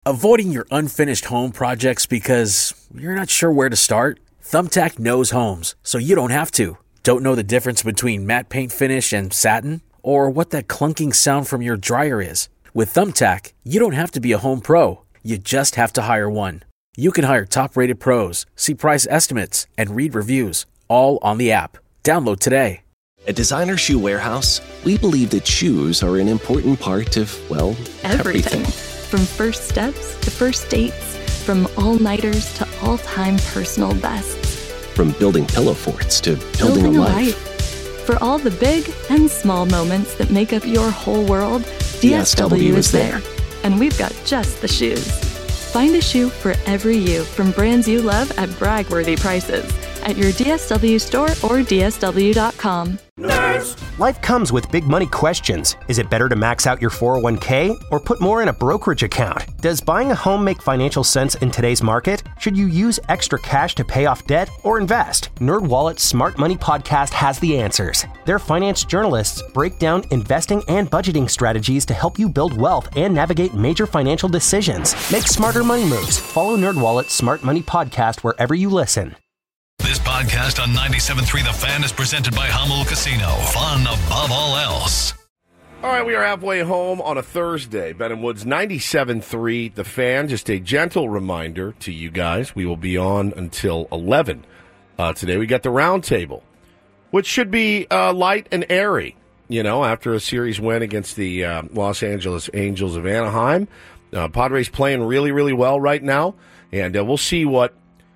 Avoiding your unfinished home projects because you're not sure where to start? Thumbtack knows homes, so you don't have to. Don't know the difference between matte paint finish and satin? Or what that clunking sound from your dryer is? With Thumbtack, you don't have to be a home pro. You just have to hire one. You can hire top-rated pros, see price estimates, and read reviews, all on the app. Download today. At Designer Shoe Warehouse, we believe that shoes are an important part of, well, everything. From first steps to first dates, from all-nighters to all-time personal bests. From building pillow forts to building a life. For all the big and small moments that make up your whole world, DSW is there. And we've got just the shoes. Find a shoe for every you from brands you love at brag-worthy prices at your DSW store or DSW.com. Nerds! Life comes with big money questions. Is it better to max out your 401k or put more in a brokerage account? Does buying a home make financial sense in today's market? Should you use extra cash to pay off debt or invest? NerdWallet's Smart Money Podcast has the answers. Their finance journalists break down investing and budgeting strategies to help you build wealth and navigate major financial decisions. Make smarter money moves. Follow NerdWallet's Smart Money Podcast wherever you listen. This podcast on 97.3 The Fan is presented by Hummel Casino. Fun above all else. All right, we are halfway home on a Thursday. Ben and Woods 97.3 The Fan. Just a gentle reminder to you guys, we will be on until 11. Today we got the roundtable, which should be light and airy. You know, after a series win against the Los Angeles Angels of Anaheim. Padres playing really, really well right now. And we'll see what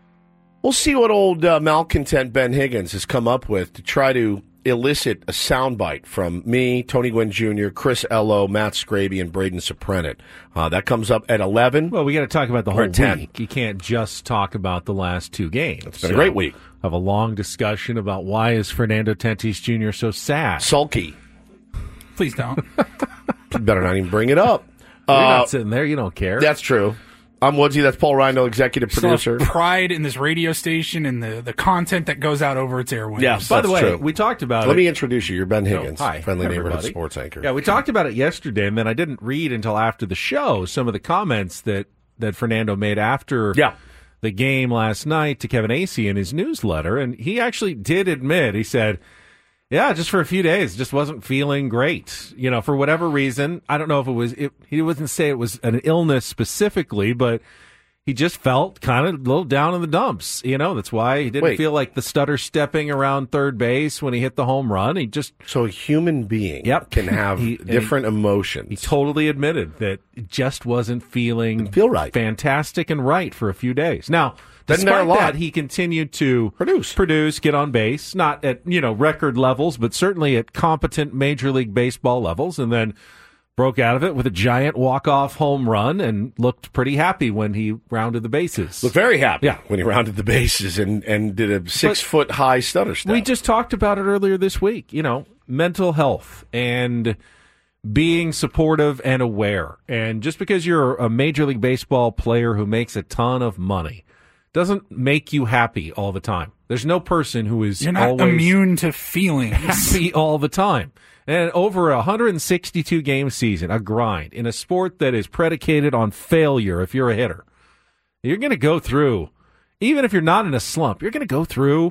old malcontent Ben Higgins has come up with to try to elicit a soundbite from me, Tony Gwynn Jr., Chris Ello, Matt Scraby, and Braden Soprenet. That comes up at 11. Well, we got to talk about the whole 10. week. You can't just talk about the last two games. It's been a great week. Have a long discussion about why is Fernando Tatis Jr. so sad. Sulky. Please don't. You better not even bring it up. You're not sitting there. You don't care. That's true. I'm Woodsy. That's Paul Rindle, executive producer. Pride in this radio station and the content that goes out over its airwaves. Yes, by the way, true. We talked about it. Let me introduce you. You're Ben Higgins, hi, friendly everybody. neighborhood sports anchor. Yeah, we talked about it yesterday, and then I didn't read until after the show some of the comments that Fernando made after the game last night to Kevin Acee in his newsletter, and he actually did admit, he said, yeah, just for a few days, just wasn't feeling great. You know, for whatever reason. I don't know if he wouldn't say it was an illness specifically, but he just felt kind of a little down in the dumps. You know, that's why he didn't feel like the stutter stepping around third base when he hit the home run. So a human being can have different emotions. He totally admitted that it just wasn't feeling right. fantastic and right for a few days. Now, despite that, he continued to produce, get on base, not at, record levels, but certainly at competent Major League Baseball levels, and then broke out of it with a giant walk-off home run and looked pretty happy when he rounded the bases. Looked very happy when he rounded the bases and did a 6-foot-high stutter step. We just talked about it earlier this week, mental health and being supportive and aware. And just because you're a Major League Baseball player who makes a ton of money doesn't make you happy all the time. There's no person who is You're not always immune to feelings. happy all the time. And over a 162-game season, a grind, in a sport that is predicated on failure if you're a hitter, you're going to go through, even if you're not in a slump, you're going to go through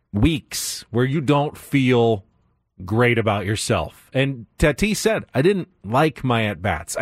weeks where you don't feel great about yourself. And Tatis said, I didn't like my at-bats.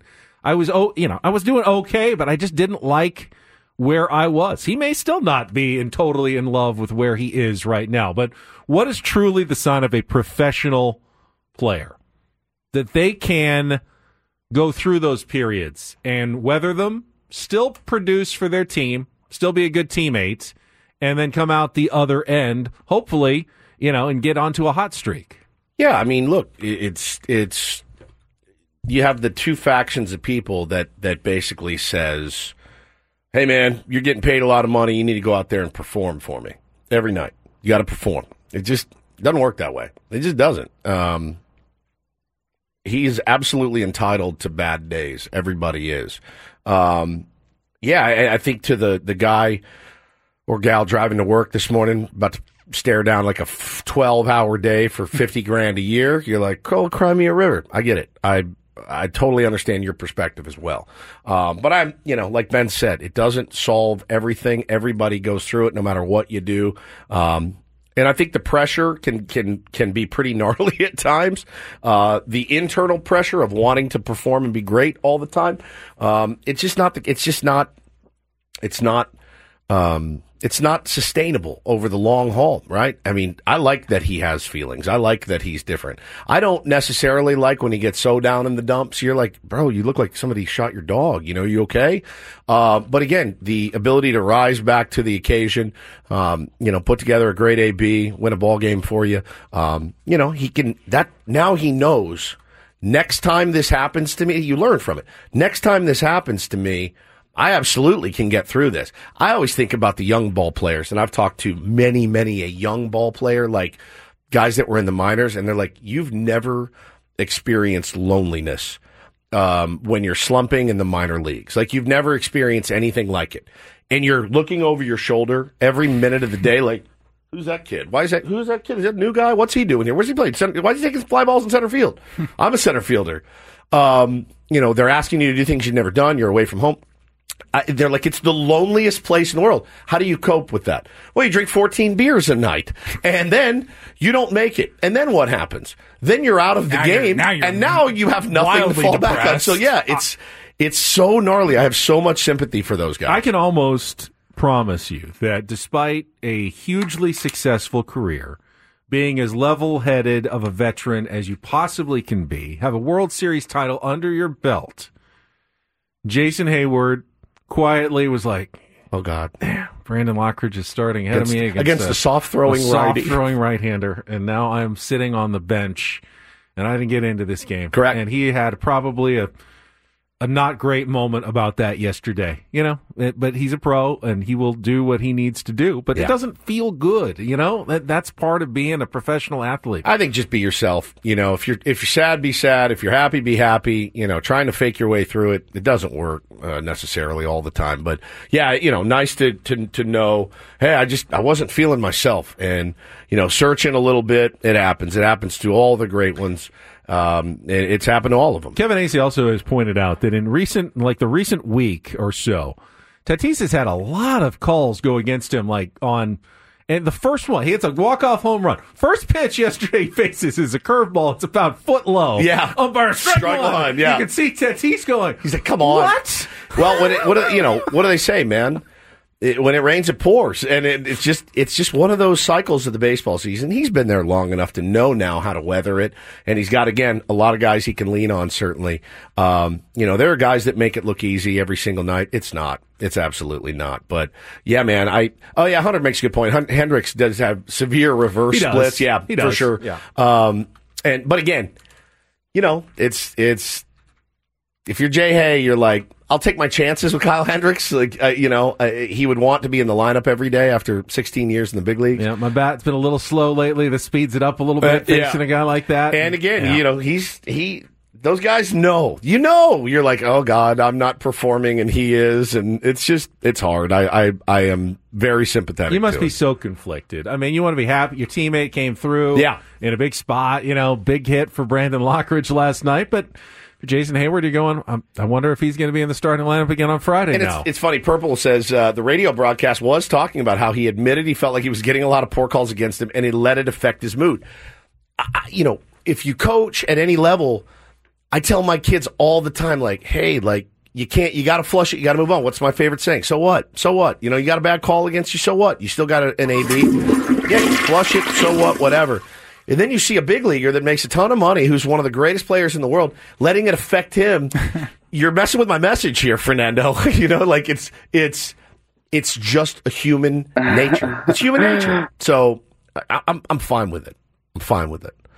I was doing okay, but I just didn't like where I was. He may still not be totally in love with where he is right now, but what is truly the sign of a professional player? That they can go through those periods and weather them, still produce for their team, still be a good teammate, and then come out the other end, hopefully, and get onto a hot streak. Yeah, I mean, look, it's you have the two factions of people that basically says, hey, man, you're getting paid a lot of money. You need to go out there and perform for me every night. You got to perform. It just doesn't work that way. It just doesn't. He is absolutely entitled to bad days. Everybody is. I think to the guy or gal driving to work this morning, about to stare down like a 12-hour day for $50,000 a year, you're like, oh, cry me a river. I get it. I totally understand your perspective as well. But I'm, like Ben said, it doesn't solve everything. Everybody goes through it no matter what you do. And I think the pressure can be pretty gnarly at times. The internal pressure of wanting to perform and be great all the time. It's not sustainable over the long haul, right? I mean, I like that he has feelings. I like that he's different. I don't necessarily like when he gets so down in the dumps. You're like, bro, you look like somebody shot your dog. You okay? But again, the ability to rise back to the occasion, put together a great AB, win a ball game for you. He can, now he knows next time this happens to me, you learn from it. Next time this happens to me, I absolutely can get through this. I always think about the young ball players, and I've talked to many a young ball player, like guys that were in the minors, and they're like, you've never experienced loneliness when you're slumping in the minor leagues. Like, you've never experienced anything like it. And you're looking over your shoulder every minute of the day like, who's that kid? Who's that kid? Is that a new guy? What's he doing here? Where's he playing? Why is he taking fly balls in center field? I'm a center fielder. They're asking you to do things you've never done. You're away from home. They're like, it's the loneliest place in the world. How do you cope with that? Well, you drink 14 beers a night, and then you don't make it. And then what happens? Then you're out of the game, and now you have nothing to fall back on. So, yeah, it's so gnarly. I have so much sympathy for those guys. I can almost promise you that despite a hugely successful career, being as level-headed of a veteran as you possibly can be, have a World Series title under your belt, Jason Hayward quietly was like, oh, God, Brandon Lockridge is starting ahead of me against the soft-throwing right-hander, and now I'm sitting on the bench, and I didn't get into this game. Correct. And he had probably a not great moment about that yesterday, but he's a pro and he will do what he needs to do, but it doesn't feel good. That's part of being a professional athlete. I think just be yourself. If you're sad, be sad. If you're happy, be happy. Trying to fake your way through it doesn't work necessarily all the time. But yeah, nice to know, hey, I wasn't feeling myself, and searching a little bit. It happens. It happens to all the great ones. It's happened to all of them. Kevin Acee also has pointed out that in the recent week or so, Tatis has had a lot of calls go against him, and the first one, he hits a walk-off home run. First pitch yesterday he faces is a curveball. It's about foot low. Yeah. Umpire strike one. Yeah. You can see Tatis going, he's like, come on. What? Well, what do they say, man? When it rains, it pours, and it's just one of those cycles of the baseball season. He's been there long enough to know now how to weather it, and he's got, again, a lot of guys he can lean on. Certainly, there are guys that make it look easy every single night. It's not. It's absolutely not. But yeah, man. Hunter makes a good point. Hendricks does have severe reverse splits. Yeah, he does. For sure. Yeah. But again, it's if you're Jay Hay, you're like, I'll take my chances with Kyle Hendricks. He would want to be in the lineup every day after 16 years in the big leagues. Yeah, my bat's been a little slow lately. This speeds it up a little bit facing a guy like that. And again, those guys know. You're like, oh God, I'm not performing, and he is, and it's hard. I am very sympathetic. You must be so conflicted. I mean, you want to be happy your teammate came through, in a big spot. Big hit for Brandon Lockridge last night, but. For Jason Hayward, you're going, I wonder if he's going to be in the starting lineup again on Friday and now. It's funny. Purple says the radio broadcast was talking about how he admitted he felt like he was getting a lot of poor calls against him, and he let it affect his mood. If you coach at any level, I tell my kids all the time, like, hey, you got to flush it. You got to move on. What's my favorite saying? So what? So what? You got a bad call against you. So what? You still got an AB. Yeah, flush it. So what? Whatever. And then you see a big leaguer that makes a ton of money, who's one of the greatest players in the world, letting it affect him. You're messing with my message here, Fernando. It's just a human nature. It's human nature. So I'm fine with it. I'm fine with it.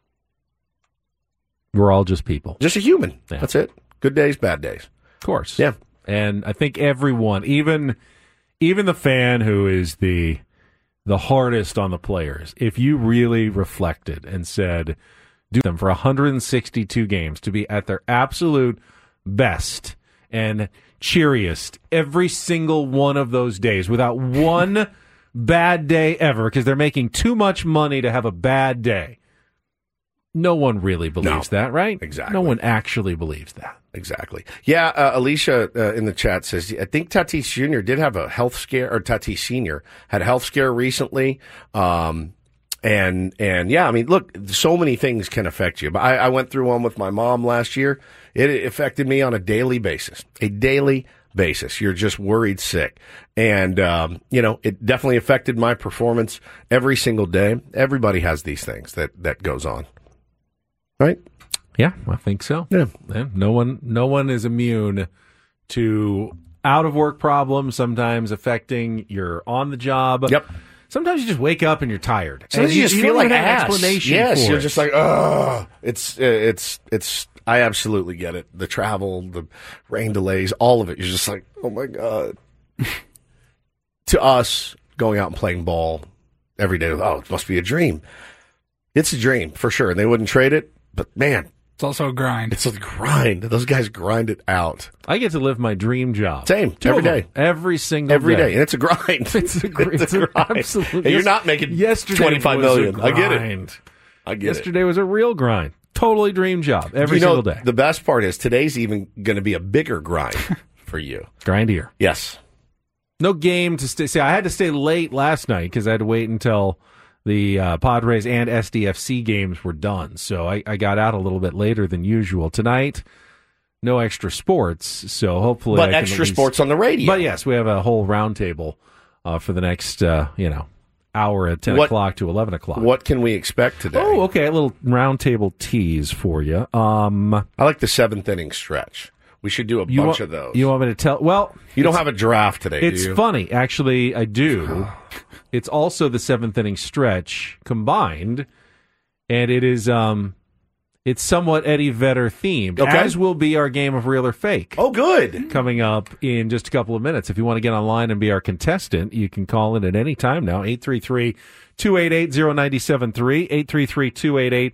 We're all just people. Just a human. Yeah. That's it. Good days, bad days. Of course. Yeah. And I think everyone, even the fan who is the hardest on the players, if you really reflected and said, do them for 162 games to be at their absolute best and cheeriest every single one of those days without one bad day ever, because they're making too much money to have a bad day. No one really believes that, right? Exactly. No one actually believes that. Exactly. Yeah, Alicia in the chat says, I think Tatis Jr. did have a health scare, or Tatis Sr. had a health scare recently. And yeah, I mean, look, so many things can affect you. But I went through one with my mom last year. It affected me on a daily basis. You're just worried sick. And, it definitely affected my performance every single day. Everybody has these things that goes on. Right? Yeah, I think so. Yeah. No one is immune to out of work problems, sometimes affecting your on the job. Yep. Sometimes you just wake up and you're tired. Sometimes you just feel like ass. Explanation yes, for you're it. just like, ugh. It's I absolutely get it. The travel, the rain delays, all of it. You're just like, oh my God. To us, going out and playing ball every day, it must be a dream. It's a dream, for sure. And they wouldn't trade it, but man. It's also a grind. It's a grind. Those guys grind it out. I get to live my dream job. Same. Every day. Every single day. And it's a grind. It's a grind. Absolutely. And you're not making $25 million. I get it. Yesterday was a real grind. Totally dream job. Every single day. The best part is today's even going to be a bigger grind for you. Grindier. Yes. No game to stay. See, I had to stay late last night because I had to wait until the Padres and SDFC games were done. So I got out a little bit later than usual. Tonight, no extra sports. So hopefully, but extra sports on the radio. But yes, we have a whole roundtable for the next hour at 10 o'clock to 11 o'clock. What can we expect today? Oh, okay, a little roundtable tease for you. I like the seventh inning stretch. We should do a bunch of those. You want me to tell? Well, you don't have a draft today, do you? It's funny. Actually, I do. It's also the seventh inning stretch combined, and it is it's somewhat Eddie Vedder themed, as will be our game of Real or Fake. Oh, good. Coming up in just a couple of minutes. If you want to get online and be our contestant, you can call in at any time now, 833-288-0973,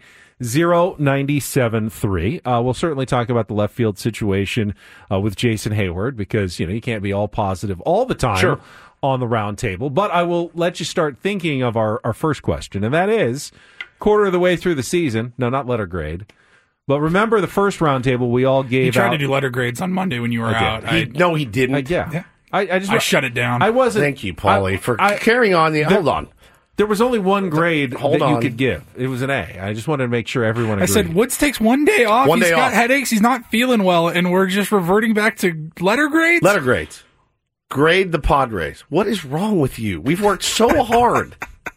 833-288-0973. We'll certainly talk about the left field situation with Jason Hayward because, you can't be all positive all the time on the round table. But I will let you start thinking of our first question, and that is, quarter of the way through the season, no, not letter grade, but remember the first round table we all gave out. You tried to do letter grades on Monday when you were out. No, he didn't. I shut it down. I wasn't. Thank you, Paulie, for carrying on. Hold on. There was only one grade you could give. It was an A. I just wanted to make sure everyone agreed. I said, Woods takes one day off. He's got headaches. He's not feeling well, and we're just reverting back to letter grades? Letter grades. Grade the Padres. What is wrong with you? We've worked so hard.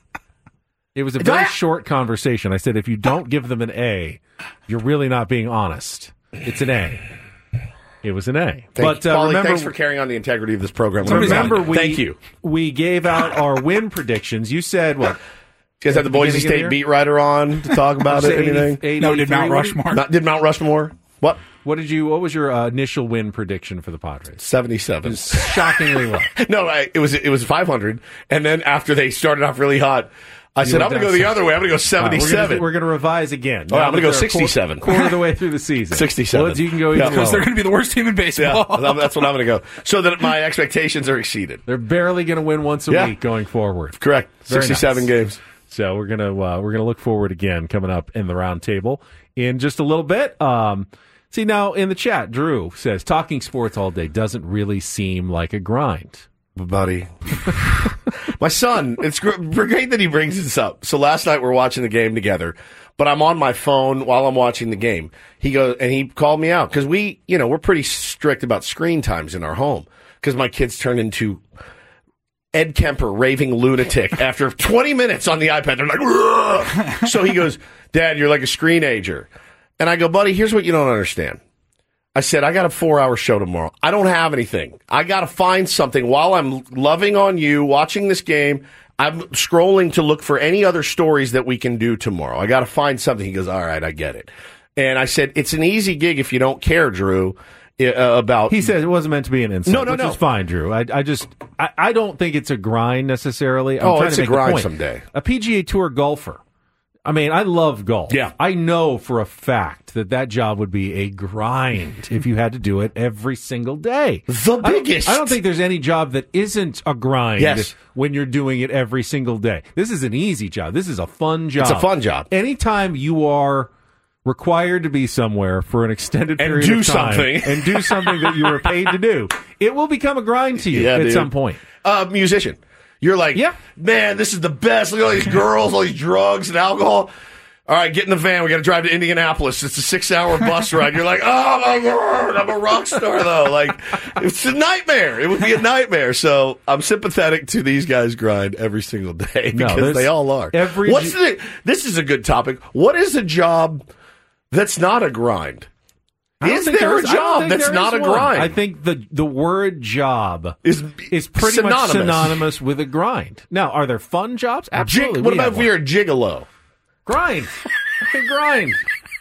It was a very short conversation. I said, if you don't give them an A, you're really not being honest. It's an A. It was an A. Paulie, thanks for carrying on the integrity of this program. Thank you. We gave out our win predictions. You said what? You guys had the Boise State beat writer on to talk about it? Anything? No, did Mount Rushmore. Did Mount Rushmore? What? What was your initial win prediction for the Padres? 77. It was shockingly low. No, it was 500, and then after they started off really hot, I said, I'm going to go the other way. I'm going to go 77. We're going to revise again. I'm going to go 67. Quarter of the way through the season. 67. Woods, you can go even because they're going to be the worst team in baseball. Yeah, that's what I'm going to go. So that my expectations are exceeded. They're barely going to win once a week going forward. Correct. 67 games. So we're gonna look forward again coming up in the round table in just a little bit. See, now in the chat, Drew says, talking sports all day doesn't really seem like a grind. Buddy. My son, it's great that he brings this up. So last night we're watching the game together, but I'm on my phone while I'm watching the game. He goes, and he called me out because we're pretty strict about screen times in our home because my kids turn into Ed Kemper, raving lunatic, after 20 minutes on the iPad. They're like, ugh! So he goes, Dad, you're like a screenager. And I go, buddy, here's what you don't understand. I said, I got a 4-hour show tomorrow. I don't have anything. I got to find something while I'm loving on you, watching this game. I'm scrolling to look for any other stories that we can do tomorrow. I got to find something. He goes, all right, I get it. And I said, it's an easy gig if you don't care, Drew. He said it wasn't meant to be an insult. No. Which is fine, Drew. I don't think it's a grind necessarily. It's a grind someday. A PGA Tour golfer. I mean, I love golf. Yeah. I know for a fact that job would be a grind if you had to do it every single day. The biggest. I don't think there's any job that isn't a grind Yes. when you're doing it every single day. This is an easy job. This is a fun job. It's a fun job. Anytime you are required to be somewhere for an extended period of time and do something that you were paid to do, it will become a grind to you at some point. Musician. You're like, man, this is the best. Look at all these girls, all these drugs and alcohol. All right, get in the van. We got to drive to Indianapolis. It's a 6-hour bus ride. You're like, oh, my God, I'm a rock star, though. Like, it's a nightmare. It would be a nightmare. So I'm sympathetic to these guys grind every single day because they all are. This is a good topic. What is a job that's not a grind? Is there a job that's not a grind? I think the word job is pretty much synonymous with a grind. Now, are there fun jobs? Absolutely. What about if you're a gigolo? Grind. I think grind.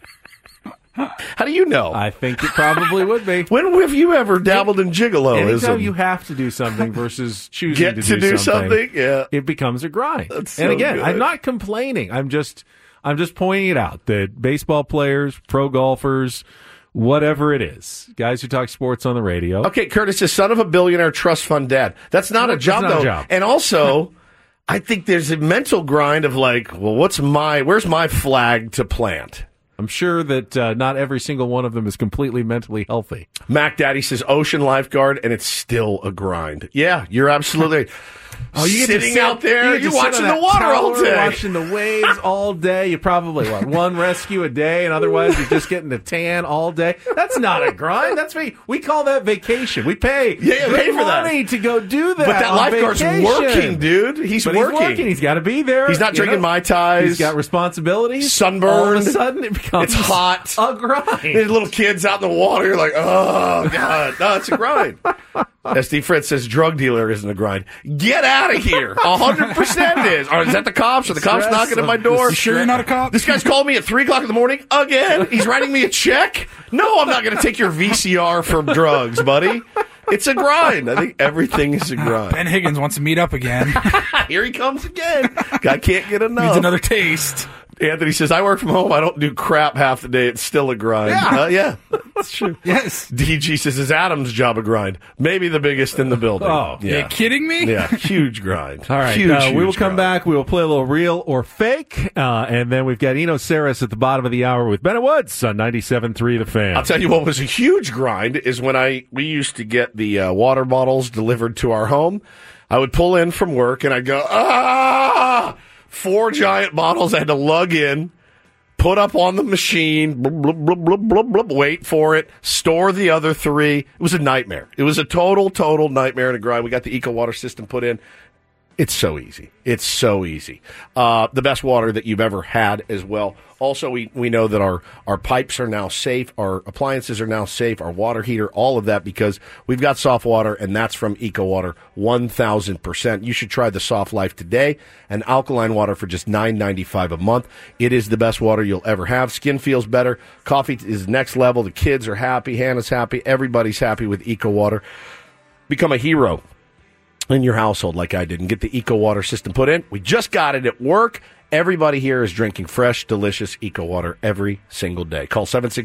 How do you know? I think it probably would be. When have you ever dabbled in gigoloism? Anytime you have to do something versus choosing to do something, it becomes a grind. That's so and again, good. I'm not complaining. I'm just pointing it out that baseball players, pro golfers, whatever it is, guys who talk sports on the radio. Okay, Curtis is son of a billionaire trust fund dad. That's not a job, though. And also, I think there's a mental grind of like, well, where's my flag to plant? I'm sure that not every single one of them is completely mentally healthy. Mac Daddy says ocean lifeguard, and it's still a grind. Yeah, you're absolutely you sitting out there, you're watching the water all day. Watching the waves all day. You probably, one rescue a day, and otherwise you're just getting a tan all day. That's not a grind. That's we call that vacation. We pay for money to go do that. But that lifeguard's working, dude. He's working. He's got to be there. He's not drinking Mai Tais. He's got responsibilities. Sunburned. All of a sudden, it becomes it's hot. A grind. There's little kids out in the water. You're like, oh, God. No, it's a grind. SD Fritz says drug dealer isn't a grind. Get out of here. 100% it is. Or is that the cops? Are the cops knocking at my door? You sure you're not a cop? This guy's called me at 3 o'clock in the morning again. He's writing me a check. No, I'm not going to take your VCR for drugs, buddy. It's a grind. I think everything is a grind. Ben Higgins wants to meet up again. Here he comes again. Guy can't get enough. Needs another taste. Anthony says, I work from home. I don't do crap half the day. It's still a grind. Yeah, that's true. Yes. DG says, is Adam's job a grind? Maybe the biggest in the building. Oh, yeah. Are you kidding me? Yeah, huge grind. All right, huge we will come back. We will play a little real or fake. And then we've got Eno Saris at the bottom of the hour with Bennett Woods on 97.3 The Fan. I'll tell you what was a huge grind is when we used to get the water bottles delivered to our home. I would pull in from work and I'd go, 4 giant bottles I had to lug in, put up on the machine, blub, blub, blub, blub, blub, blub, wait for it, store the other 3. It was a nightmare. It was a total nightmare and a grind. We got the Eco Water system put in. It's so easy. It's so easy. The best water that you've ever had as well. Also, we know that our pipes are now safe, our appliances are now safe, our water heater, all of that because we've got soft water, and that's from Eco Water 1,000%. You should try the Soft Life today, and alkaline water for just $9.95 a month. It is the best water you'll ever have. Skin feels better. Coffee is next level. The kids are happy. Hannah's happy. Everybody's happy with Eco Water. Become a hero in your household like I did and get the Eco Water system put in. We just got it at work. Everybody here is drinking fresh, delicious Eco Water every single day. Call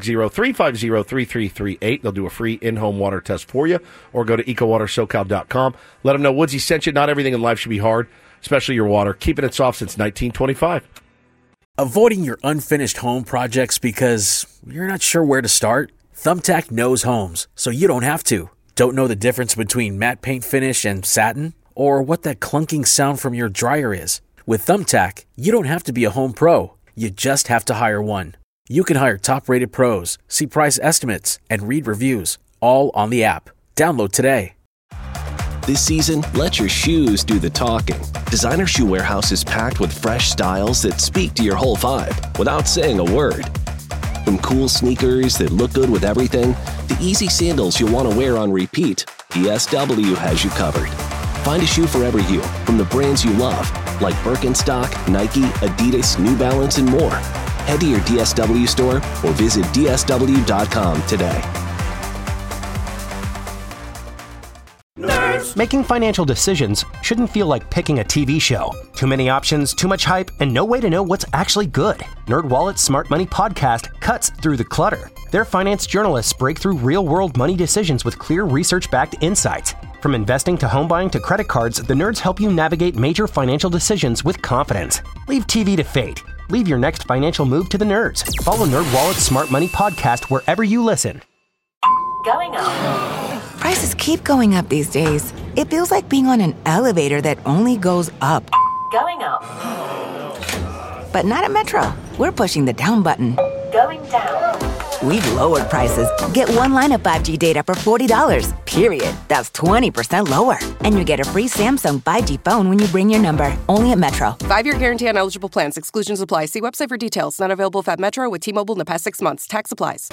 760-350-3338. They'll do a free in-home water test for you. Or go to EcoWaterSoCal.com. Let them know Woodsy sent you. Not everything in life should be hard, especially your water. Keeping it soft since 1925. Avoiding your unfinished home projects because you're not sure where to start? Thumbtack knows homes, so you don't have to. Don't know the difference between matte paint finish and satin? Or what that clunking sound from your dryer is? With Thumbtack, you don't have to be a home pro. You just have to hire one. You can hire top-rated pros, see price estimates, and read reviews, all on the app. Download today. This season, let your shoes do the talking. Designer Shoe Warehouse is packed with fresh styles that speak to your whole vibe without saying a word. From cool sneakers that look good with everything, to easy sandals you'll want to wear on repeat, DSW has you covered. Find a shoe for every you from the brands you love, like Birkenstock, Nike, Adidas, New Balance, and more. Head to your DSW store or visit DSW.com today. Nerds. Making financial decisions shouldn't feel like picking a TV show. Too many options, too much hype, and no way to know what's actually good. NerdWallet's Smart Money Podcast cuts through the clutter. Their finance journalists break through real-world money decisions with clear research-backed insights. From investing to home buying to credit cards, the nerds help you navigate major financial decisions with confidence. Leave TV to fate. Leave your next financial move to the nerds. Follow NerdWallet's Smart Money Podcast wherever you listen. Going up. Prices keep going up these days. It feels like being on an elevator that only goes up. Going up. But not at Metro. We're pushing the down button. Going down. We've lowered prices. Get one line of 5G data for $40, period. That's 20% lower. And you get a free Samsung 5G phone when you bring your number. Only at Metro. 5-year guarantee on eligible plans. Exclusions apply. See website for details. Not available at Metro with T-Mobile in the past 6 months. Tax applies.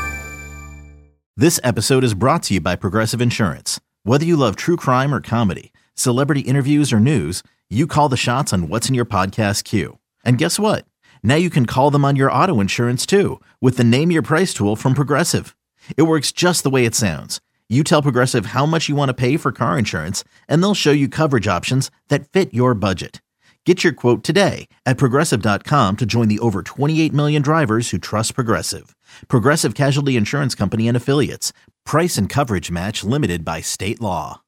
This episode is brought to you by Progressive Insurance. Whether you love true crime or comedy, celebrity interviews or news, you call the shots on what's in your podcast queue. And guess what? Now you can call them on your auto insurance too with the Name Your Price tool from Progressive. It works just the way it sounds. You tell Progressive how much you want to pay for car insurance, and they'll show you coverage options that fit your budget. Get your quote today at Progressive.com to join the over 28 million drivers who trust Progressive. Progressive Casualty Insurance Company and Affiliates. Price and coverage match limited by state law.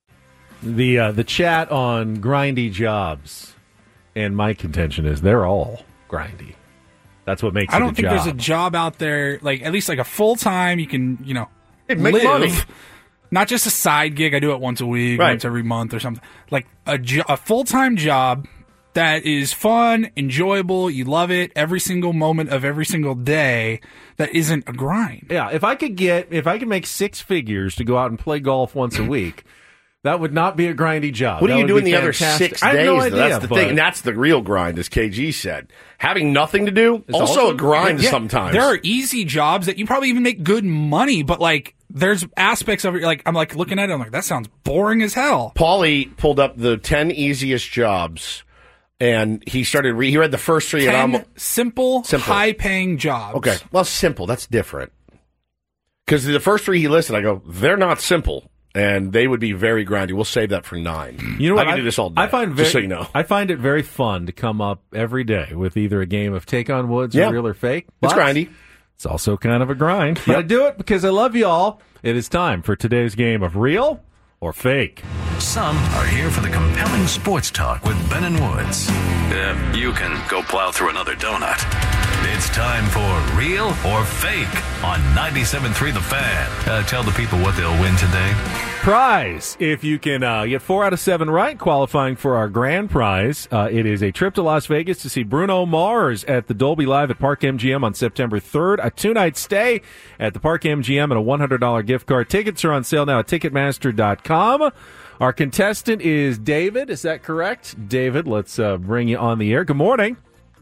The chat on grindy jobs, and my contention is they're all grindy. That's what makes it a job. I don't think there's a job out there, like at least like a full-time, you can, make live. money. Not just a side gig. I do it once a week, once every month or something. Like a full-time job that is fun, enjoyable, you love it every single moment of every single day, that isn't a grind. Yeah, if I could make 6 figures to go out and play golf once a week, that would not be a grindy job. What are you doing the other 6 days? I have no idea, that's the thing, and that's the real grind, as KG said. Having nothing to do, also a grind sometimes. There are easy jobs that you probably even make good money, but like there's aspects of it, like I'm like looking at it, I'm like, that sounds boring as hell. Paulie pulled up the 10 easiest jobs. And he started. He read the first 3. 10 simple, high-paying jobs. Okay, well, simple. That's different. Because the first 3 he listed, I go, they're not simple, and they would be very grindy. We'll save that for 9. You know what? I can do this all day. Just so you know, I find it very fun to come up every day with either a game of Take on Woods or Real or Fake. It's grindy. It's also kind of a grind. But I do it because I love you all. It is time for today's game of Real or Fake. Some are here for the compelling sports talk with Ben and Woods. You can go plow through another donut. It's time for Real or Fake on 97.3 The Fan. Tell the people what they'll win today. Prize. If you can get 4 out of 7 right, qualifying for our grand prize, it is a trip to Las Vegas to see Bruno Mars at the Dolby Live at Park MGM on September 3rd, a 2-night stay at the Park MGM, and a $100 gift card. Tickets are on sale now at Ticketmaster.com. Our contestant is David. Is that correct? David, let's bring you on the air. Good morning.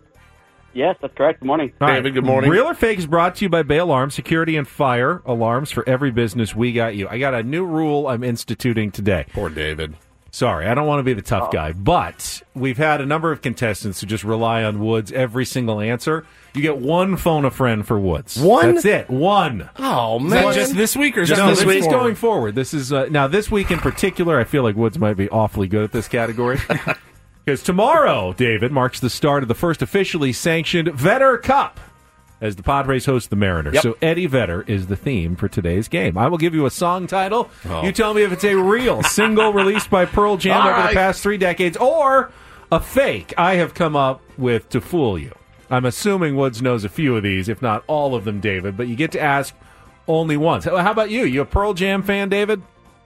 Yes, that's correct. Good morning. David, good morning. Real or Fake is brought to you by Bay Alarm, security and fire alarms for every business. We got you. I got a new rule I'm instituting today. Poor David. Sorry, I don't want to be the tough guy, but we've had a number of contestants who just rely on Woods every single answer. You get 1 phone a friend for Woods. 1? That's it. 1. Oh, man. Is that just this week or just this week? Going forward. This is now this week in particular, I feel like Woods might be awfully good at this category. Because tomorrow, David, marks the start of the first officially sanctioned Vedder Cup as the Padres host the Mariners. Yep. So Eddie Vedder is the theme for today's game. I will give you a song title. You tell me if it's a real single released by Pearl Jam over the past 3 decades or a fake I have come up with to fool you. I'm assuming Woods knows a few of these, if not all of them, David, but you get to ask only once. How about you? You a Pearl Jam fan, David?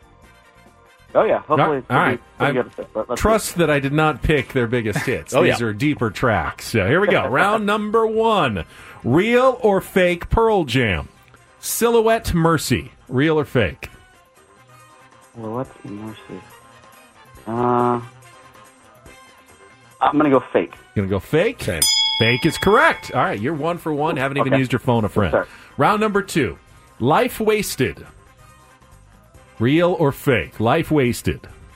Oh, yeah. Hopefully all right. I trust that I did not pick their biggest hits. These are deeper tracks. So here we go. Round number 1. Real or fake Pearl Jam? Silhouette Mercy. Real or fake? Silhouette Mercy. I'm going to go fake. Going to go fake? Same. Fake is correct. All right, you're 1 for 1. Haven't even used your phone a friend. Yes, round number 2. Life Wasted. Real or fake? Life Wasted.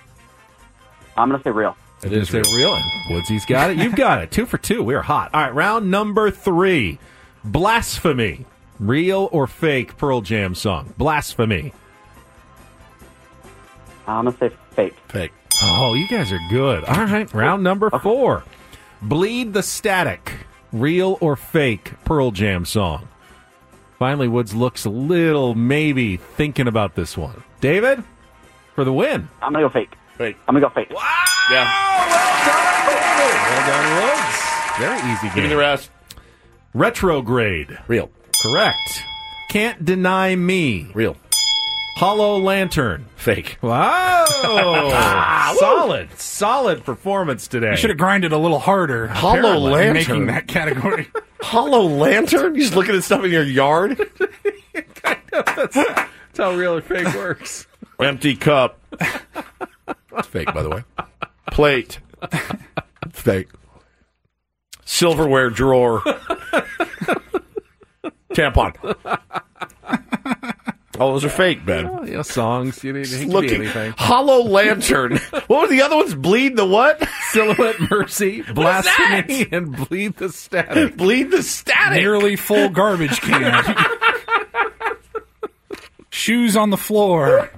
I'm going to say real. It is real. And Woodsy's got it. You've got it. 2 for 2. We're hot. All right, round number 3. Blasphemy. Real or fake Pearl Jam song? Blasphemy. I'm going to say fake. Fake. Oh, you guys are good. All right, round number 4. Bleed the Static. Real or fake Pearl Jam song? Finally, Woods looks a little maybe thinking about this one. David, for the win. I'm going to go fake. Fake. I'm going to go fake. Wow! Yeah. Well done, Woods. Very easy game. Give me the rest. Retrograde. Real. Correct. Can't Deny Me. Real. Hollow Lantern. Fake. Wow. Solid performance today. You should have grinded a little harder. Hollow Lantern. Making that category. Hollow Lantern? You just looking at stuff in your yard? Kind of. That's how real or fake works. Empty cup. It's fake, by the way. Plate. Fake. Silverware drawer. Tampon. All those are fake, Ben. Well, you know, songs. You need to be anything. Hollow Lantern. What were the other ones? Bleed the what? Silhouette Mercy, Blasphemy, and Bleed the Static. Bleed the Static. Nearly full garbage can. Shoes on the floor.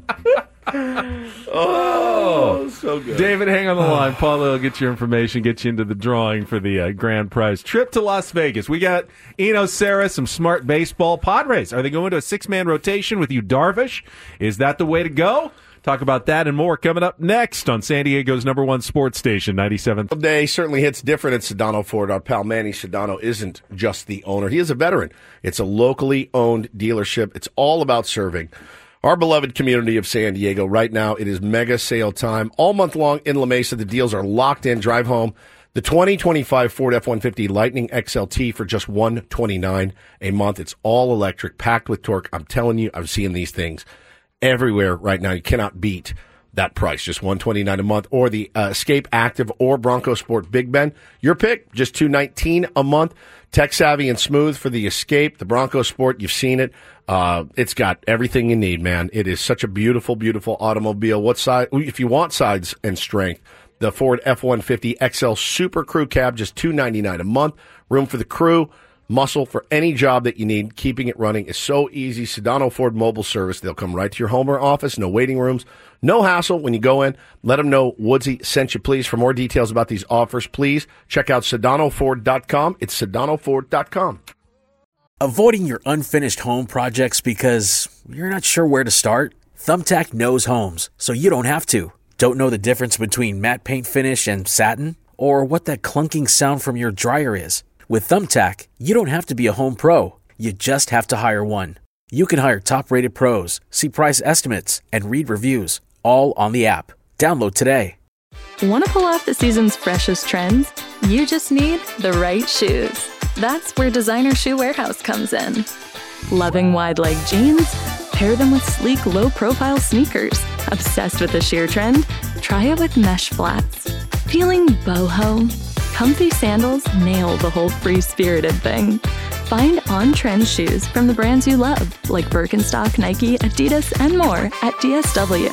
Oh, so good. David, hang on the line. Paul will get your information, get you into the drawing for the grand prize trip to Las Vegas. We got Eno Sarah, some smart baseball. Padres, are they going to a 6-man rotation with you, Darvish? Is that the way to go? Talk about that and more coming up next on San Diego's #1 sports station, 97. Day certainly hits different at Sedano Ford. Our pal Manny Sedano isn't just the owner. He is a veteran. It's a locally owned dealership. It's all about serving our beloved community of San Diego. Right now, it is mega sale time. All month long in La Mesa, the deals are locked in. Drive home the 2025 Ford F-150 Lightning XLT for just $129 a month. It's all electric, packed with torque. I'm telling you, I'm seeing these things everywhere right now. You cannot beat that price, just $129 a month. Or the Escape Active or Bronco Sport Big Ben. Your pick, just $219 a month. Tech savvy and smooth for the Escape. The Bronco Sport, you've seen it. It's got everything you need, man. It is such a beautiful, beautiful automobile. What size? If you want size and strength, the Ford F-150 XL Super Crew Cab, just $299 a month. Room for the crew. Muscle for any job that you need. Keeping it running is so easy. Sedano Ford Mobile Service. They'll come right to your home or office. No waiting rooms. No hassle when you go in. Let them know Woodsy sent you, please. For more details about these offers, please check out SedanoFord.com. It's SedanoFord.com. Avoiding your unfinished home projects because you're not sure where to start? Thumbtack knows homes, so you don't have to. Don't know the difference between matte paint finish and satin? Or what that clunking sound from your dryer is? With Thumbtack, you don't have to be a home pro. You just have to hire one. You can hire top-rated pros, see price estimates, and read reviews, all on the app. Download today. Want to pull off the season's freshest trends? You just need the right shoes. That's where Designer Shoe Warehouse comes in. Loving wide-leg jeans? Pair them with sleek, low-profile sneakers. Obsessed with the sheer trend? Try it with mesh flats. Feeling boho? Comfy sandals nail the whole free-spirited thing. Find on-trend shoes from the brands you love, like Birkenstock, Nike, Adidas, and more at DSW.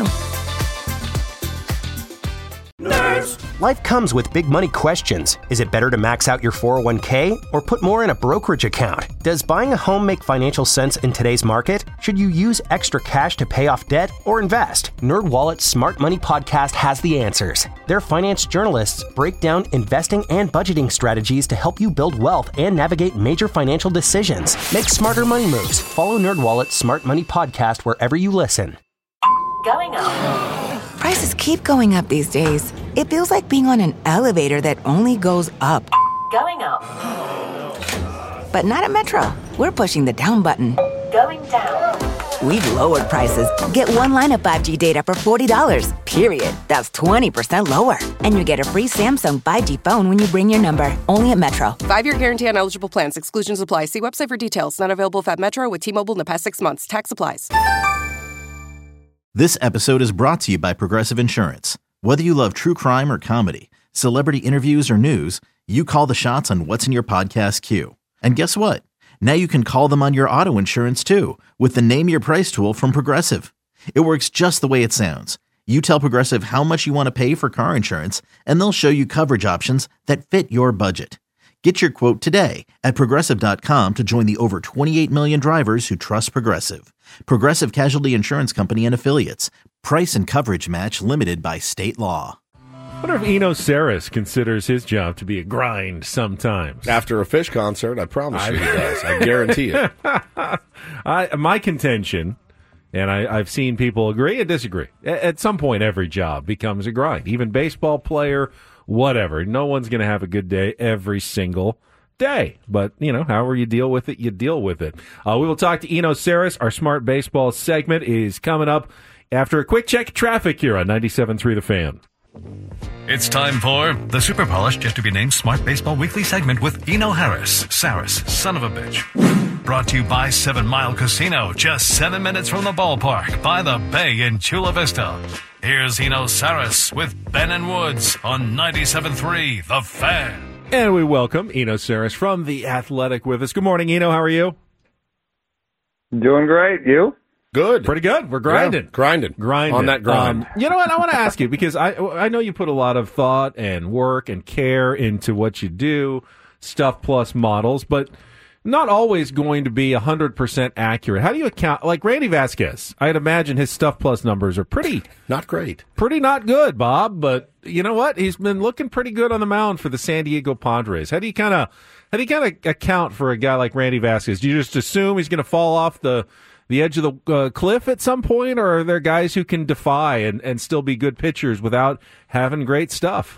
Life comes with big money questions. Is it better to max out your 401k or put more in a brokerage account? Does buying a home make financial sense in today's market? Should you use extra cash to pay off debt or invest? NerdWallet's Smart Money Podcast has the answers. Their finance journalists break down investing and budgeting strategies to help you build wealth and navigate major financial decisions. Make smarter money moves. Follow NerdWallet's Smart Money Podcast wherever you listen. Going up. Prices keep going up these days. It feels like being on an elevator that only goes up. Going up. But not at Metro. We're pushing the down button. Going down. We've lowered prices. Get one line of 5G data for $40, period. That's 20% lower. And you get a free Samsung 5G phone when you bring your number. Only at Metro. 5-year guarantee on eligible plans. Exclusions apply. See website for details. Not available at Metro with T-Mobile in the past 6 months. Tax applies. This episode is brought to you by Progressive Insurance. Whether you love true crime or comedy, celebrity interviews or news, you call the shots on what's in your podcast queue. And guess what? Now you can call them on your auto insurance too with the Name Your Price tool from Progressive. It works just the way it sounds. You tell Progressive how much you want to pay for car insurance, and they'll show you coverage options that fit your budget. Get your quote today at Progressive.com to join the over 28 million drivers who trust Progressive. Progressive Casualty Insurance Company and Affiliates. Price and coverage match limited by state law. I wonder if Eno Saris considers his job to be a grind sometimes. After a Fish concert, I promise you he does. I guarantee it. My contention, and I've seen people agree and disagree, at some point every job becomes a grind. Even baseball player, whatever. No one's going to have a good day every single day. But, however you deal with it, you deal with it. We will talk to Eno Saris. Our Smart Baseball segment is coming up after a quick check of traffic here on 97.3 The Fan. It's time for the super polished, yet to be named Smart Baseball Weekly segment with Eno Saris, son of a bitch. Brought to you by 7 Mile Casino, just 7 minutes from the ballpark by the bay in Chula Vista. Here's Eno Saris with Ben and Woods on 97.3 The Fan. And we welcome Eno Saris from The Athletic with us. Good morning, Eno. How are you? Doing great. You? Good. Pretty good. We're grinding. Yeah, grinding. On that grind. You know what? I want to ask you, because I know you put a lot of thought and work and care into what you do, Stuff Plus models, but not always going to be 100% accurate. How do you account? Like Randy Vasquez, I'd imagine his Stuff Plus numbers are pretty not great. Pretty not good, Bob, but you know what? He's been looking pretty good on the mound for the San Diego Padres. How do you kind of account for a guy like Randy Vasquez? Do you just assume he's going to fall off the edge of the cliff at some point, or are there guys who can defy and still be good pitchers without having great stuff?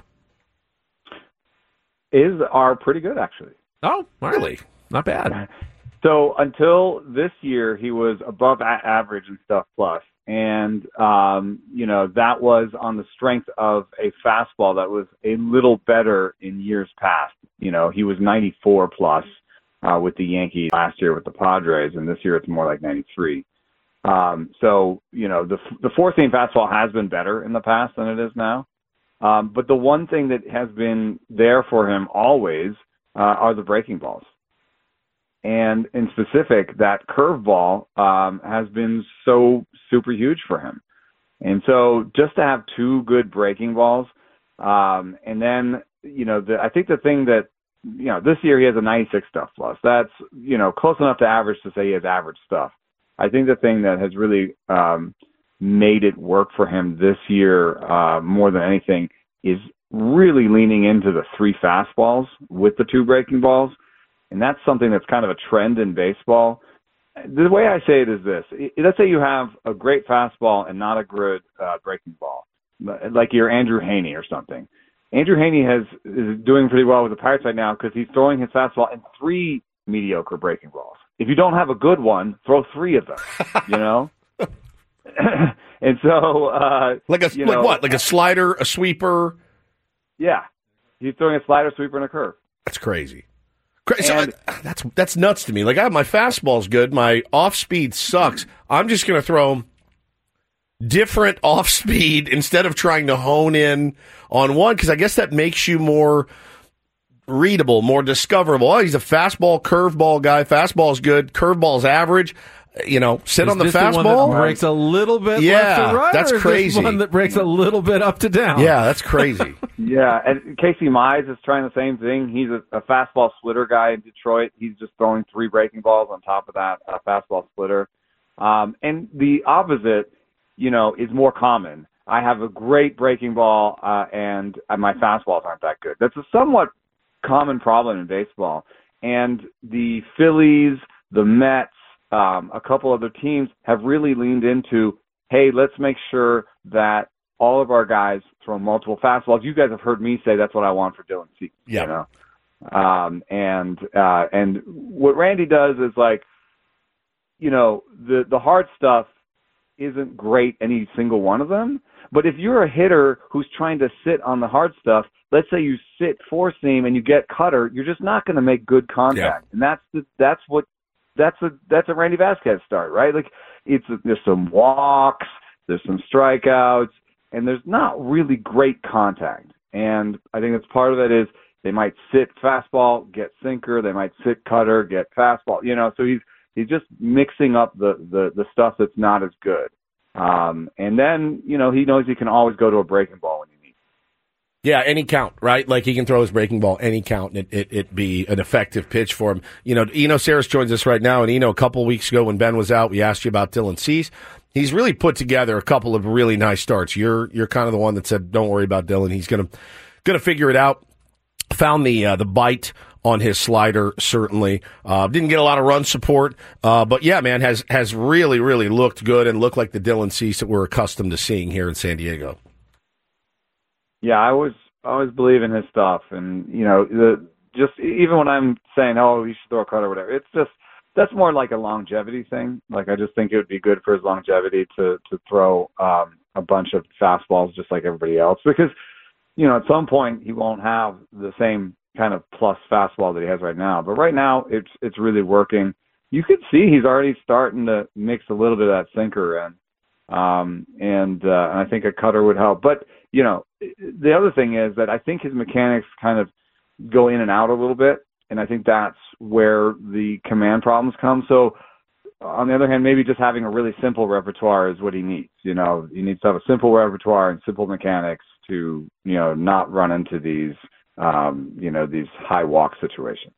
Are pretty good, actually. Oh, really? Not bad. So until this year, he was above average in Stuff Plus. And, that was on the strength of a fastball that was a little better in years past. He was 94 plus. With the Yankees last year with the Padres, and this year it's more like 93. The four-seam fastball has been better in the past than it is now. But the one thing that has been there for him always are the breaking balls. And in specific, that curveball has been so super huge for him. And so just to have two good breaking balls, and then, I think the thing that, this year he has a 96 Stuff Plus. That's, close enough to average to say he has average stuff. I think the thing that has really made it work for him this year more than anything is really leaning into the three fastballs with the two breaking balls. And that's something that's kind of a trend in baseball. The way I say it is this. Let's say you have a great fastball and not a good breaking ball, like you're Andrew Heaney or something. Andrew Heaney is doing pretty well with the Pirates right now because he's throwing his fastball in three mediocre breaking balls. If you don't have a good one, throw three of them, And so... like what? Like a slider, a sweeper? Yeah. He's throwing a slider, sweeper, and a curve. That's crazy. That's nuts to me. Like, my fastball's good. My off-speed sucks. I'm just going to throw different off-speed instead of trying to hone in on one, because I guess that makes you more readable, more discoverable. Oh, he's a fastball, curveball guy. Fastball's good. Curveball's average. Sit on the fastball. The one that breaks a little bit left to right, that's crazy. Is this one that breaks a little bit up to down? Yeah, that's crazy. Yeah, and Casey Mize is trying the same thing. He's a fastball splitter guy in Detroit. He's just throwing three breaking balls on top of that fastball splitter. And the opposite, is more common. I have a great breaking ball, and my fastballs aren't that good. That's a somewhat common problem in baseball. And the Phillies, the Mets, a couple other teams have really leaned into, hey, let's make sure that all of our guys throw multiple fastballs. You guys have heard me say that's what I want for Dylan Cease. Yeah. And what Randy does is the hard stuff isn't great, any single one of them. But if you're a hitter who's trying to sit on the hard stuff, let's say you sit four seam and you get cutter, you're just not going to make good contact. Yeah. And that's a Randy Vasquez start, right? Like there's some walks, there's some strikeouts, and there's not really great contact. And I think that's part of it is they might sit fastball, get sinker, they might sit cutter, get fastball, so he's just mixing up the stuff that's not as good. And then, he knows he can always go to a breaking ball when you need. Yeah, any count, right? Like he can throw his breaking ball any count, and it be an effective pitch for him. You know, Eno Saris joins us right now, and Eno, a couple weeks ago when Ben was out, we asked you about Dylan Cease. He's really put together a couple of really nice starts. You're kind of the one that said, "Don't worry about Dylan; he's gonna figure it out." Found the bite on his slider, certainly. Didn't get a lot of run support, but yeah, man, has really, really looked good and looked like the Dylan Cease that we're accustomed to seeing here in San Diego. Yeah, I always believe in his stuff, and you know, just even when I'm saying, "Oh, you should throw a cut or whatever," it's just that's more like a longevity thing. Like I just think it would be good for his longevity to throw a bunch of fastballs just like everybody else, because you know at some point he won't have the same kind of plus fastball that he has right now. But right now it's really working. You could see he's already starting to mix a little bit of that sinker in. And I think a cutter would help. But, you know, the other thing is that I think his mechanics kind of go in and out a little bit, and I think that's where the command problems come. So, on the other hand, maybe just having a really simple repertoire is what he needs. You know, he needs to have a simple repertoire and simple mechanics to, you know, not run into these, these high walk situations.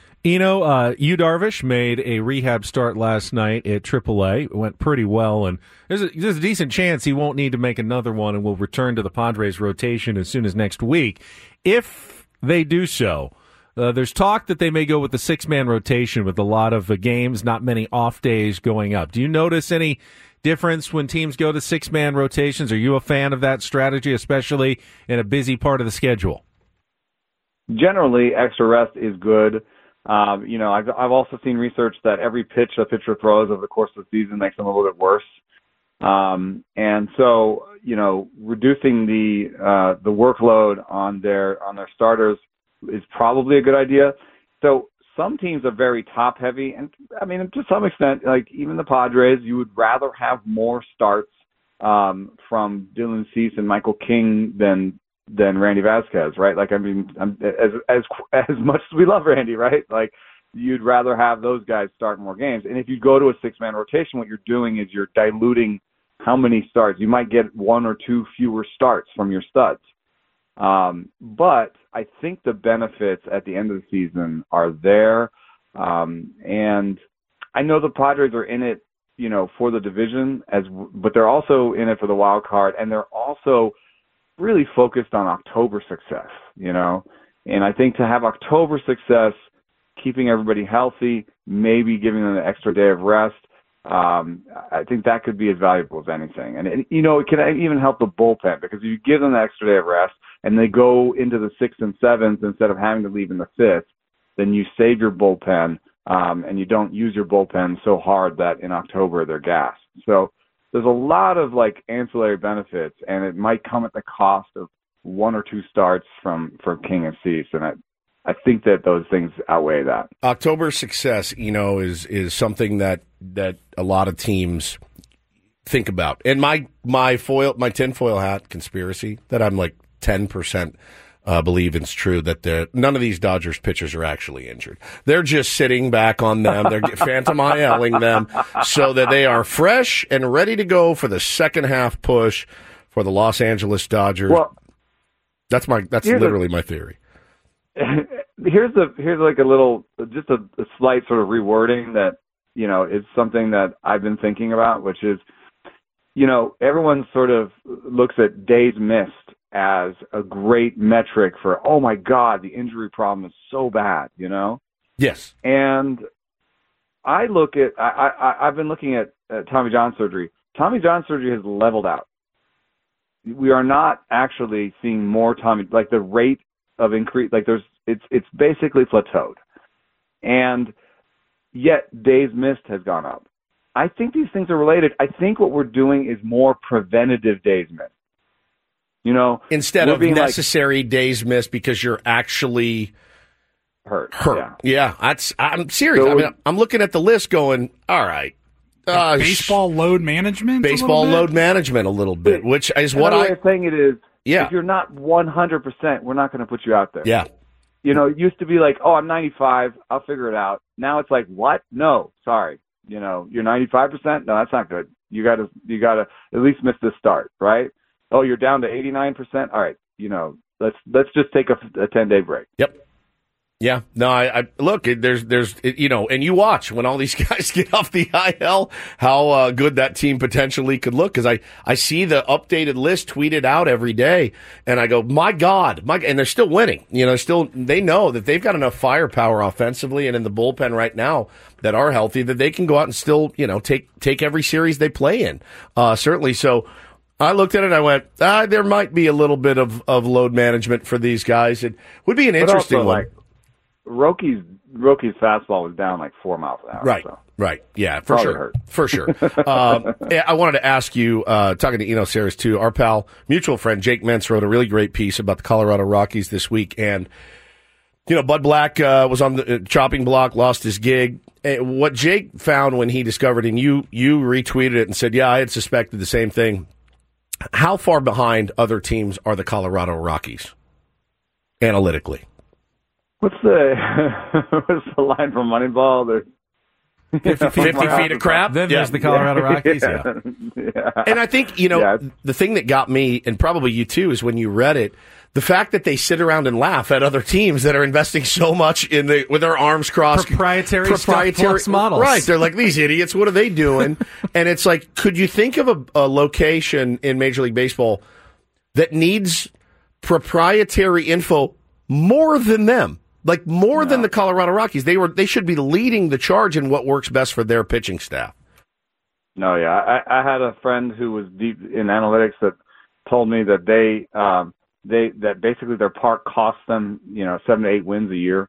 Yu Darvish made a rehab start last night at AAA. It went pretty well, and there's a decent chance he won't need to make another one and will return to the Padres rotation as soon as next week. If they do so, there's talk that they may go with the six-man rotation with a lot of games, not many off days going up. Do you notice any difference when teams go to six-man rotations? Are you a fan of that strategy, especially in a busy part of the schedule? Generally, extra rest is good. I've also seen research that every pitch a pitcher throws over the course of the season makes them a little bit worse. And so, you know, reducing the workload on their starters is probably a good idea. So some teams are very top heavy, and I mean, to some extent, like even the Padres, you would rather have more starts from Dylan Cease and Michael King than Randy Vasquez, right? Like, I mean, as much as we love Randy, right? Like, you'd rather have those guys start more games. And if you go to a six-man rotation, what you're doing is you're diluting how many starts. You might get one or two fewer starts from your studs. But I think the benefits at the end of the season are there. And I know the Padres are in it, you know, for the division, but they're also in it for the wild card, and they're also really focused on October success, you know. And I think to have October success, keeping everybody healthy, maybe giving them an extra day of rest, I think that could be as valuable as anything. And you know, it can even help the bullpen, because if you give them the extra day of rest and they go into the 6th and 7th instead of having to leave in the 5th, then you save your bullpen, and you don't use your bullpen so hard that in October they're gassed. So there's a lot of like ancillary benefits, and it might come at the cost of one or two starts for King and Cease, and I think that those things outweigh that. October success, you know, is something that a lot of teams think about. And my tinfoil hat conspiracy that I'm like 10% believe it's true, that none of these Dodgers pitchers are actually injured. They're just sitting back on them. They're Phantom ILing them so that they are fresh and ready to go for the second half push for the Los Angeles Dodgers. Well, that's literally my theory. Here's like a little, just a slight sort of rewording that, you know, is something that I've been thinking about, which is, you know, everyone sort of looks at days missed as a great metric for, oh my God, the injury problem is so bad, you know? Yes. And I've been looking at Tommy John surgery. Tommy John surgery has leveled out. We are not actually seeing more like the rate of increase, like it's basically plateaued. And yet days missed has gone up. I think these things are related. I think what we're doing is more preventative days missed. You know, instead of necessary days missed because you're actually hurt. Yeah, I'm serious. So I'm looking at the list going, all right. Baseball load management? Baseball load management a little bit, which is what I'm saying it is. Yeah. If you're not 100%, we're not going to put you out there. Yeah. You know, it used to be like, oh, I'm 95, I'll figure it out. Now it's like, what? No, sorry. You know, you're 95%? No, that's not good. You gotta at least miss this start, right? Oh, you're down to 89%? All right, you know, let's just take a 10-day break. Yep. Yeah, no, I look, there's, and you watch when all these guys get off the IL, how good that team potentially could look. Cause I see the updated list tweeted out every day and I go, my God, and they're still winning. They know that they've got enough firepower offensively and in the bullpen right now that are healthy that they can go out and still, take every series they play in. Certainly. So I looked at it and I went, there might be a little bit of load management for these guys. It would be an interesting one. Rocky's fastball was down like 4 miles an hour. Right, so. right. Yeah, for Probably sure. hurt. For sure. I wanted to ask you, talking to Eno Saris too, our pal, mutual friend Jake Mentz wrote a really great piece about the Colorado Rockies this week. And, Bud Black was on the chopping block, lost his gig. What Jake found when he discovered, and you retweeted it and said, yeah, I had suspected the same thing. How far behind other teams are the Colorado Rockies analytically? What's the line from Moneyball? There's 50 feet of crap. Then there's the Colorado Rockies. Yeah. Yeah. And I think, the thing that got me, and probably you too, is when you read it, the fact that they sit around and laugh at other teams that are investing so much with their arms crossed. Proprietary plus models. Right. They're like, these idiots, what are they doing? And it's like, could you think of a location in Major League Baseball that needs proprietary info more than them? Like more than the Colorado Rockies. They should be leading the charge in what works best for their pitching staff. No, yeah. I had a friend who was deep in analytics that told me that that basically their park costs them, 7 to 8 wins a year.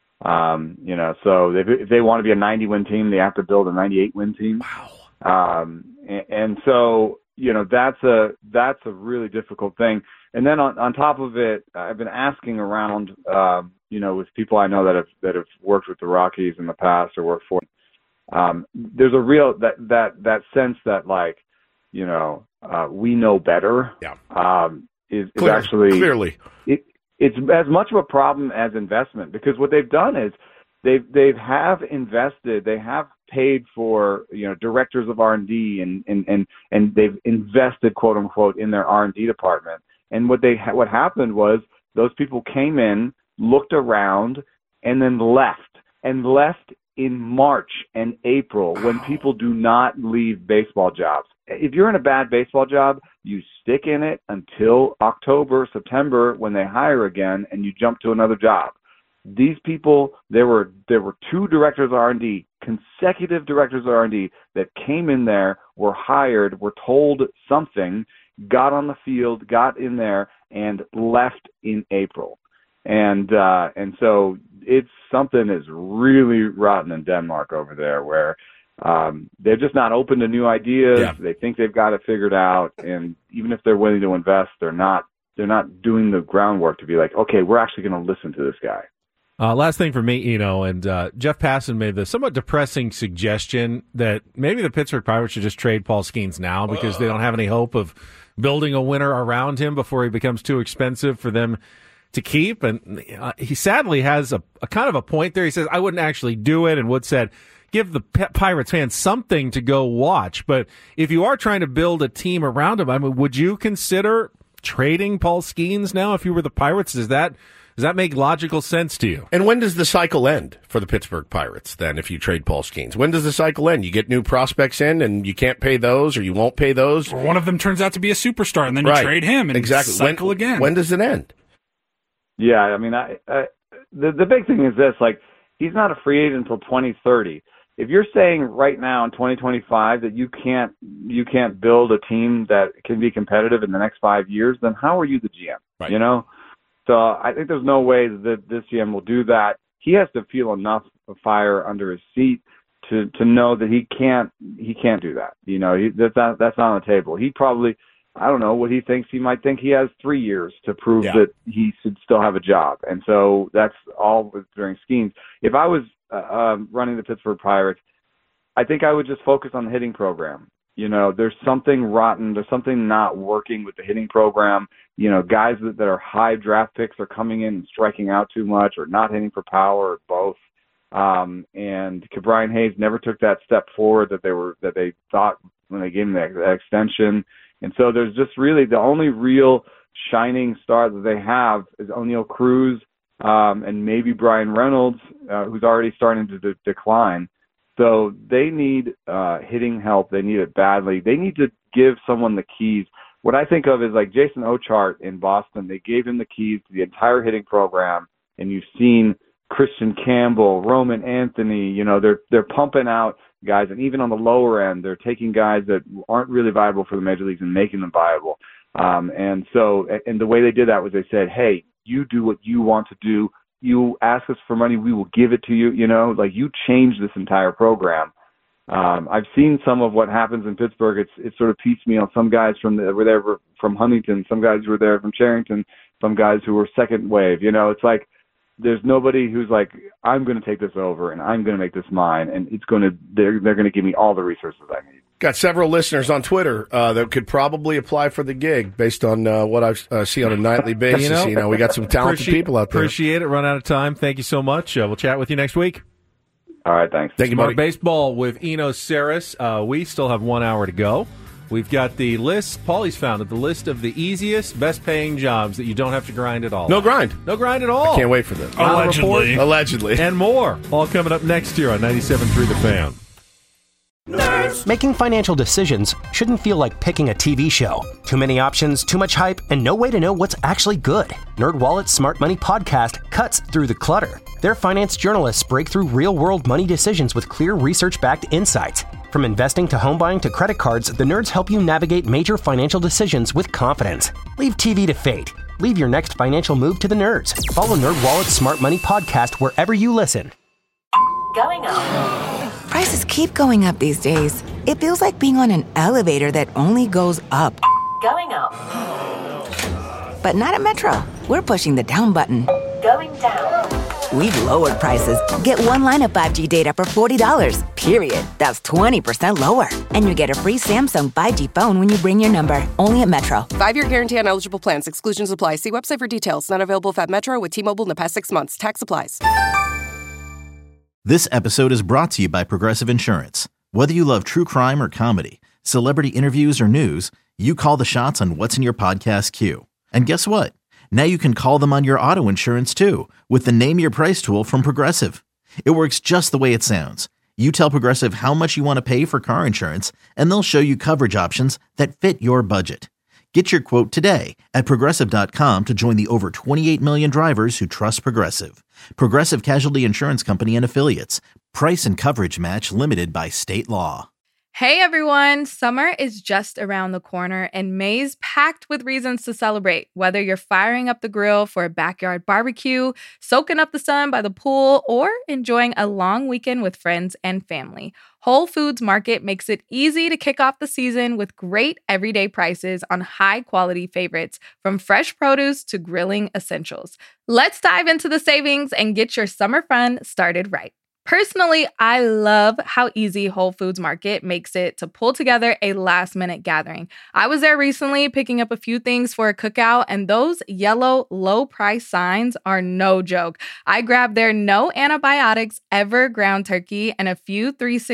So if they want to be a 90-win team, they have to build a 98-win team. Wow. And so, that's a really difficult thing. And then on top of it, I've been asking around, with people I know that have worked with the Rockies in the past or worked for them. There's a real that sense that we know better. Yeah. Is actually clearly it's as much of a problem as investment, because what they've done is they have invested, they have paid for directors of R&D and they've invested, quote unquote, in their R&D department. And what happened was those people came in, looked around, and then left in March and April when people do not leave baseball jobs. If you're in a bad baseball job, you stick in it until October, September when they hire again, and you jump to another job. These people, there were 2 directors of R&D, consecutive directors of R&D that came in there, were hired, were told something, got on the field, got in there, and left in April. And so it's something is really rotten in Denmark over there, where they're just not open to new ideas. Yeah. They think they've got it figured out, and even if they're willing to invest, they're not doing the groundwork to be like, okay, we're actually going to listen to this guy. Last thing for me, and Jeff Passan made the somewhat depressing suggestion that maybe the Pittsburgh Pirates should just trade Paul Skeens now because they don't have any hope of building a winner around him before he becomes too expensive for them to keep. And he sadly has a kind of a point there. He says, I wouldn't actually do it, and Wood said, give the Pirates fans something to go watch. But if you are trying to build a team around him, I mean, would you consider trading Paul Skeens now if you were the Pirates? Does that make logical sense to you? And when does the cycle end for the Pittsburgh Pirates then if you trade Paul Skeens? When does the cycle end? You get new prospects in and you can't pay those or you won't pay those? Or one of them turns out to be a superstar and then you trade him and cycle again. When does it end? Yeah, I mean, the big thing is this, he's not a free agent until 2030. If you're saying right now in 2025 that you can't build a team that can be competitive in the next 5 years, then how are you the GM? Right. So I think there's no way that this GM will do that. He has to feel enough of fire under his seat to know that he can't do that. That's not on the table. He probably, I don't know what he thinks. He might think he has 3 years to prove that he should still have a job. And so that's all during Skeens. If I was running the Pittsburgh Pirates, I think I would just focus on the hitting program. There's something rotten. There's something not working with the hitting program. Guys that are high draft picks are coming in and striking out too much or not hitting for power or both. And Brian Hayes never took that step forward that they thought when they gave him that extension. And so there's just really the only real shining star that they have is O'Neal Cruz and maybe Brian Reynolds, who's already starting to decline. So they need hitting help. They need it badly. They need to give someone the keys. What I think of is like Jason Ochart in Boston. They gave him the keys to the entire hitting program, and you've seen Christian Campbell, Roman Anthony. You know, they're pumping out guys, and even on the lower end, they're taking guys that aren't really viable for the major leagues and making them viable. And the way they did that was they said, hey, you do what you want to do. You ask us for money, we will give it to you. You know, like you change this entire program. I've seen some of what happens in Pittsburgh. It's sort of piecemeal. Some guys were there from Huntington, some guys were there from Charrington, some guys who were second wave. You know, it's like there's nobody who's like, I'm going to take this over and I'm going to make this mine, and they're going to give me all the resources I need. Got several listeners on Twitter that could probably apply for the gig based on what I see on a nightly basis. You know, we got some talented people out there. Appreciate it. Run out of time. Thank you so much. We'll chat with you next week. All right, thanks. Thank you, Smart buddy. Baseball with Enos Saris. We still have 1 hour to go. We've got the list. Paulie's found it. The list of the easiest, best-paying jobs that you don't have to grind at all. No grind. No grind at all. I can't wait for this. Allegedly. And more. All coming up next year on 97.3 The Fan. Nerds. Making financial decisions shouldn't feel like picking a TV show. Too many options, too much hype, and no way to know what's actually good. NerdWallet's Smart Money podcast cuts through the clutter. Their finance journalists break through real-world money decisions with clear research-backed insights. From investing to home buying to credit cards, the nerds help you navigate major financial decisions with confidence. Leave TV to fate. Leave your next financial move to the nerds. Follow NerdWallet's Smart Money podcast wherever you listen. Going up. Prices keep going up these days. It feels like being on an elevator that only goes up. Going up. But not at Metro. We're pushing the down button. Going down. We've lowered prices. Get one line of 5G data for $40, period. That's 20% lower. And you get a free Samsung 5G phone when you bring your number. Only at Metro. 5-year guarantee on eligible plans. Exclusions apply. See website for details. Not available at Metro with T-Mobile in the past 6 months. Tax applies. This episode is brought to you by Progressive Insurance. Whether you love true crime or comedy, celebrity interviews or news, you call the shots on what's in your podcast queue. And guess what? Now you can call them on your auto insurance too with the Name Your Price tool from Progressive. It works just the way it sounds. You tell Progressive how much you want to pay for car insurance, and they'll show you coverage options that fit your budget. Get your quote today at Progressive.com to join the over 28 million drivers who trust Progressive. Progressive Casualty Insurance Company and Affiliates. Price and coverage match limited by state law. Hey everyone, summer is just around the corner and May's packed with reasons to celebrate. Whether you're firing up the grill for a backyard barbecue, soaking up the sun by the pool, or enjoying a long weekend with friends and family, Whole Foods Market makes it easy to kick off the season with great everyday prices on high-quality favorites, from fresh produce to grilling essentials. Let's dive into the savings and get your summer fun started right. Personally, I love how easy Whole Foods Market makes it to pull together a last-minute gathering. I was there recently picking up a few things for a cookout, and those yellow low-price signs are no joke. I grabbed their no antibiotics ever ground turkey and a few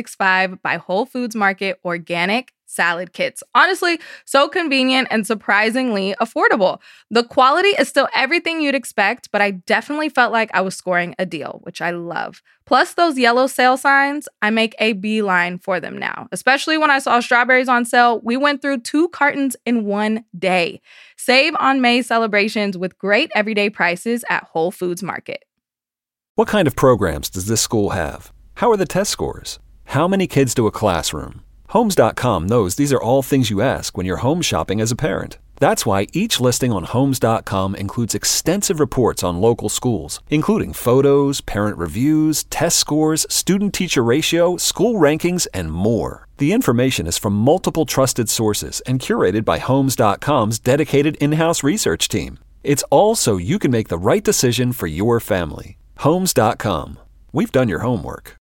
365 by Whole Foods Market organic salad kits. Honestly, so convenient and surprisingly affordable. The quality is still everything you'd expect, but I definitely felt like I was scoring a deal, which I love. Plus those yellow sale signs, I make a beeline for them now. Especially when I saw strawberries on sale, we went through 2 cartons in one day. Save on May celebrations with great everyday prices at Whole Foods Market. What kind of programs does this school have? How are the test scores? How many kids to a classroom? Homes.com knows these are all things you ask when you're home shopping as a parent. That's why each listing on Homes.com includes extensive reports on local schools, including photos, parent reviews, test scores, student-teacher ratio, school rankings, and more. The information is from multiple trusted sources and curated by Homes.com's dedicated in-house research team. It's all so you can make the right decision for your family. Homes.com. We've done your homework.